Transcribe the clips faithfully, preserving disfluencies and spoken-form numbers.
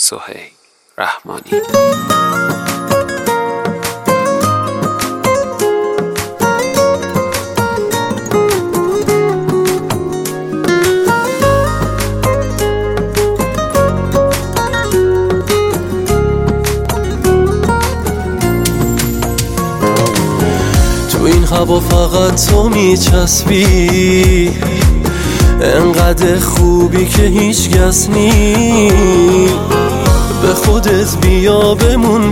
سهیل رحمانی. تو این هوا فقط تو میچسبی، انقدر خوبی که هیچ کس نی. به خودت بیا بمون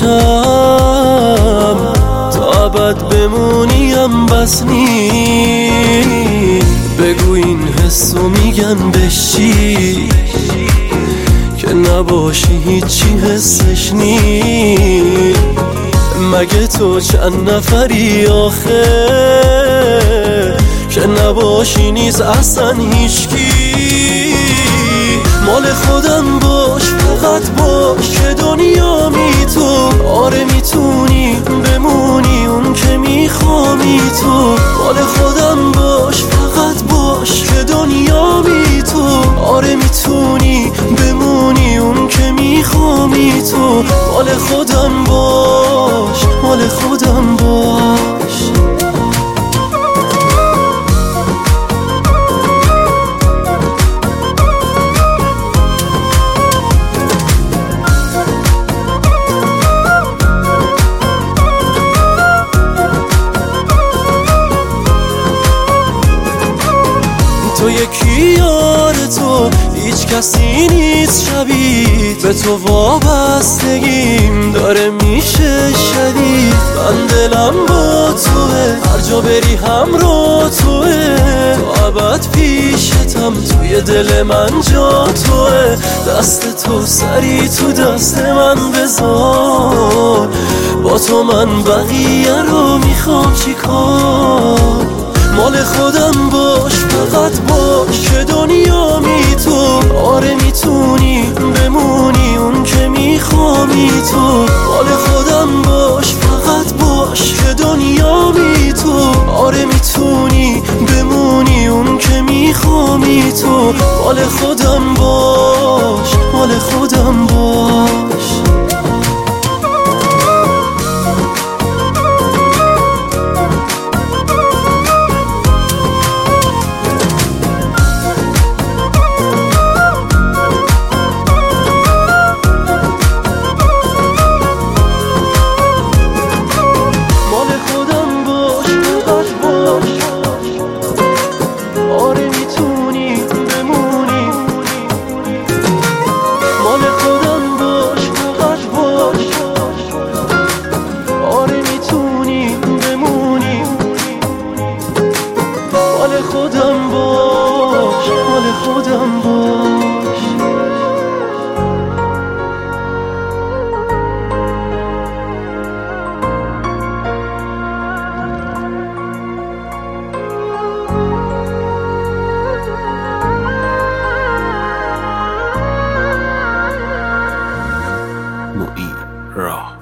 پیشم، تا ابد بمونیم بس نی. بگو این حسو میگن بشی، که نباشی هیچی حسش نی. مگه تو چند نفری آخه، که نباشی نیز اصلا هیچکی. مال خودم باش، فقط باش که دنیا می تو. آره میتونی بمونی اون که میخوامی تو. مال خودم باش، فقط باش که دنیا می تو. آره میتونی بمونی اون که میخوامی تو. مال خودم باش، مال خودم باش. تو یکی یار تو، هیچ کسی نیست شبیه به تو. وابستگیم داره میشه شدید. من دلم با توه، هر جا بری همراه توه. تو ابد پیشتم، توی دل من جا توه. دست تو سری تو دست من بذار، با تو من بقیه رو میخوام چیکار. مال خودم باش، فقط باش که دنیا می تو. آره میتونی بمونی اون که میخوامی تو. مال خودم باش، فقط باش که دنیا می تو. آره میتونی بمونی اون که میخوامی تو. مال خودم باش، مال خودم باش. خودم باش، مال خودم باش. معین راه